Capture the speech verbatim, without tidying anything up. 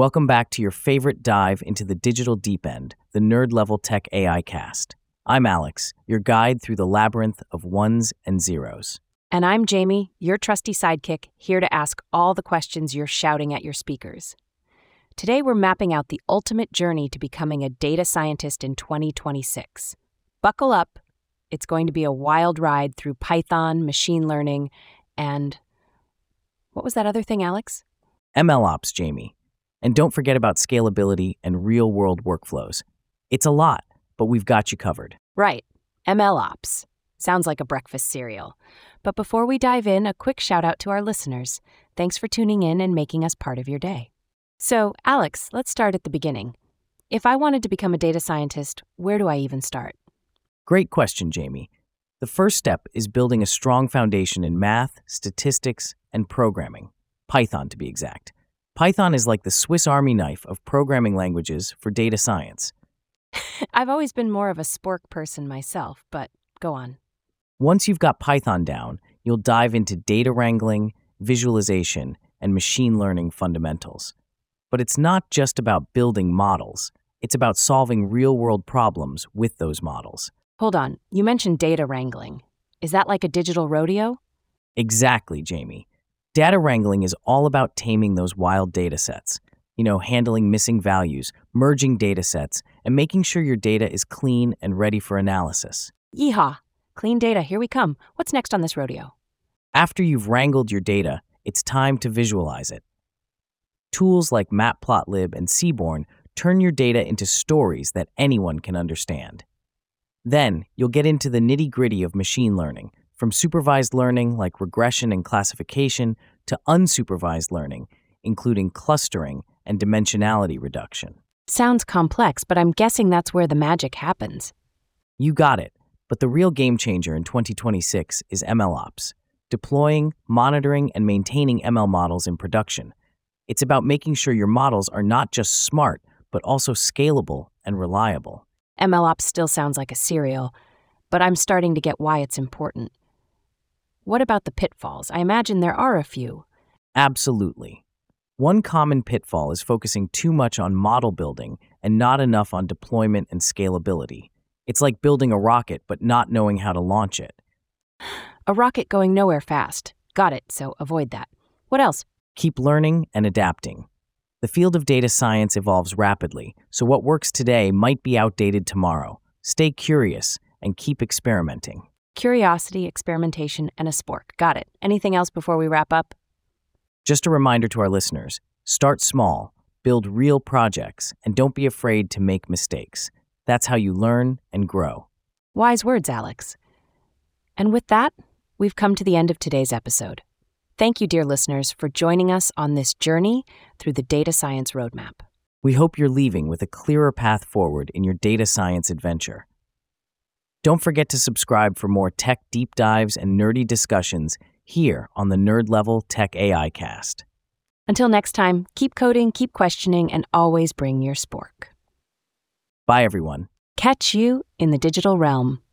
Welcome back to your favorite dive into the digital deep end, the Nerd Level Tech A I Cast. I'm Alex, your guide through the labyrinth of ones and zeros. And I'm Jamie, your trusty sidekick, here to ask all the questions you're shouting at your speakers. Today we're mapping out the ultimate journey to becoming a data scientist in twenty twenty-six. Buckle up. It's going to be a wild ride through Python, machine learning, and... what was that other thing, Alex? MLOps, Jamie. And don't forget about scalability and real-world workflows. It's a lot, but we've got you covered. Right, MLOps. Sounds like a breakfast cereal. But before we dive in, a quick shout out to our listeners. Thanks for tuning in and making us part of your day. So, Alex, let's start at the beginning. If I wanted to become a data scientist, where do I even start? Great question, Jamie. The first step is building a strong foundation in math, statistics, and programming. Python, to be exact. Python is like the Swiss Army knife of programming languages for data science. I've always been more of a Spork person myself, but go on. Once you've got Python down, you'll dive into data wrangling, visualization, and machine learning fundamentals. But it's not just about building models. It's about solving real-world problems with those models. Hold on, you mentioned data wrangling. Is that like a digital rodeo? Exactly, Jamie. Data wrangling is all about taming those wild data sets. You know, handling missing values, merging data sets, and making sure your data is clean and ready for analysis. Yeehaw! Clean data, here we come. What's next on this rodeo? After you've wrangled your data, it's time to visualize it. Tools like Matplotlib and Seaborn turn your data into stories that anyone can understand. Then, you'll get into the nitty-gritty of machine learning, from supervised learning like regression and classification to unsupervised learning, including clustering and dimensionality reduction. Sounds complex, but I'm guessing that's where the magic happens. You got it, but the real game changer in twenty twenty-six is MLOps, deploying, monitoring, and maintaining M L models in production. It's about making sure your models are not just smart, but also scalable and reliable. MLOps still sounds like a cereal, but I'm starting to get why it's important. What about the pitfalls? I imagine there are a few. Absolutely. One common pitfall is focusing too much on model building and not enough on deployment and scalability. It's like building a rocket but not knowing how to launch it. A rocket going nowhere fast. Got it, so avoid that. What else? Keep learning and adapting. The field of data science evolves rapidly, so what works today might be outdated tomorrow. Stay curious and keep experimenting. Curiosity, experimentation, and a spork. Got it. Anything else before we wrap up? Just a reminder to our listeners, start small, build real projects, and don't be afraid to make mistakes. That's how you learn and grow. Wise words, Alex. And with that, we've come to the end of today's episode. Thank you, dear listeners, for joining us on this journey through the data science roadmap. We hope you're leaving with a clearer path forward in your data science adventure. Don't forget to subscribe for more tech deep dives and nerdy discussions here on the Nerd Level Tech A I Cast. Until next time, keep coding, keep questioning, and always bring your spork. Bye, everyone. Catch you in the digital realm.